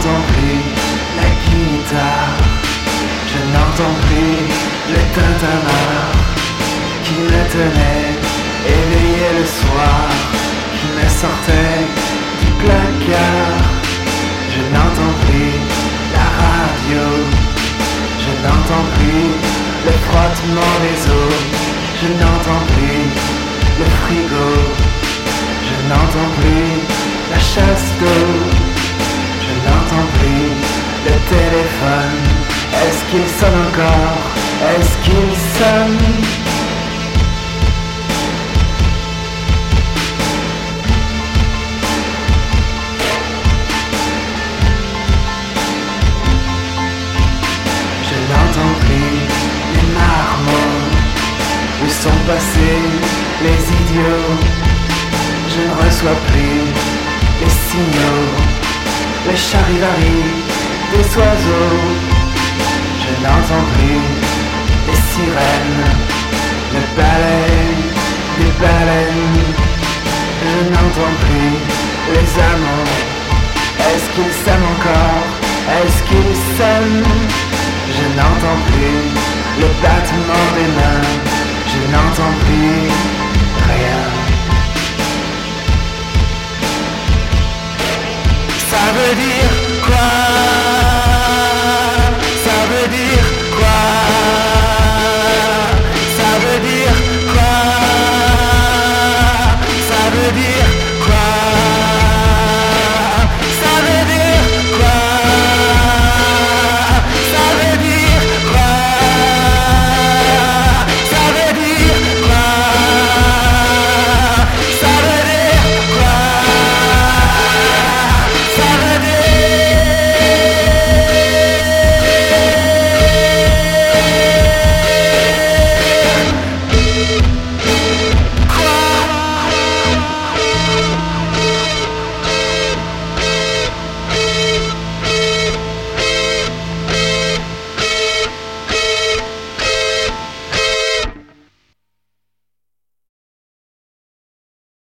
n'entends plus la guitare, je n'entends plus le tintamarre qui me tenait éveillé le soir, qui me sortait du placard. Je n'entends plus la radio, je n'entends plus le frottement des eaux, je n'entends plus le frigo, je n'entends plus la chasse d'eau, je n'entends plus le téléphone. Est-ce qu'il sonne encore? Est-ce qu'il sonne? Je n'entends plus les marmots. Où sont passés les idiots? Je ne reçois plus les signaux, les charivaris des oiseaux. Je n'entends plus les sirènes, le balai des baleines. Je n'entends plus les amants. Est-ce qu'ils s'aiment encore? Est-ce qu'ils s'aiment? Je n'entends plus le battement des mains. Je n'entends plus rien. Ça veut dire